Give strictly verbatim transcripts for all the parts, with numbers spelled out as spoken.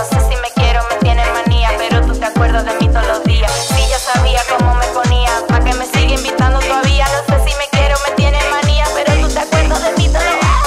sé si me quiero, me tienes manía, pero tú te acuerdas de mí todos los días. Si yo sabía cómo me ponía, pa' que me sigue invitando todavía. No sé si me quiero, me tienes manía, pero tú te acuerdas de mí todos los días.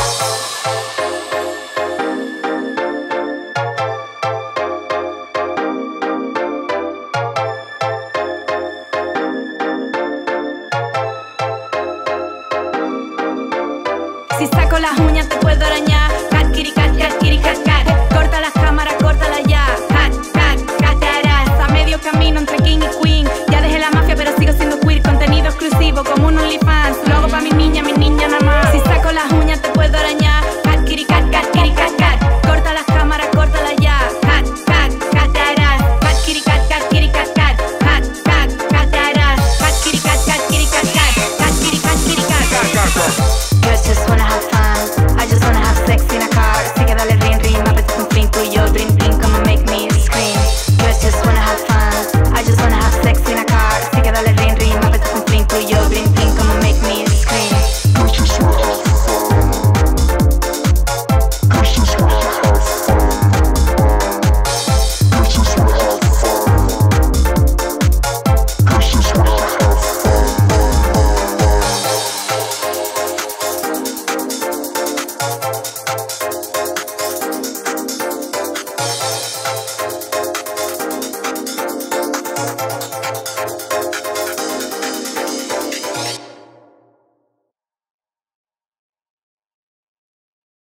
Si saco las uñas te puedo arañar. Cat, kiri, cat, cat, kiri, cat, cat. Corta las cámaras, córtala ya. Cat, cat, cat, harás. A medio camino entre king y queen. Ya dejé la mafia pero sigo siendo queer. Contenido exclusivo como un OnlyFans. Lo hago pa' mi niña, mi niña nada más. Si saco las uñas te puedo arañar. Cat, kiri, cat, cat, kiri, cat, cat. Corta las cámaras, córtala ya. Cat, cat, cat, harás. Cat, kiri, cat, cat, kiri, cat, cat. Cat, cat, cat, harás. Cat, kiri, cat, cat, kiri, cat, cat. Cat, kiri, cat, kiri, cat, cat. Girls just wanna have fun. I just wanna have sex in a car. Así que dale ring ring, me apetece un fling tú y yo. Bling bling, come and make me scream. Girls just wanna have fun. I just wanna have sex in a car. Así que dale ring ring, me apetece un fling tú y yo. Bling bling, come and make me scream. Girls just wanna have fun. Girls just wanna have fun. Girls just wanna have fun. Girls just wanna have fun.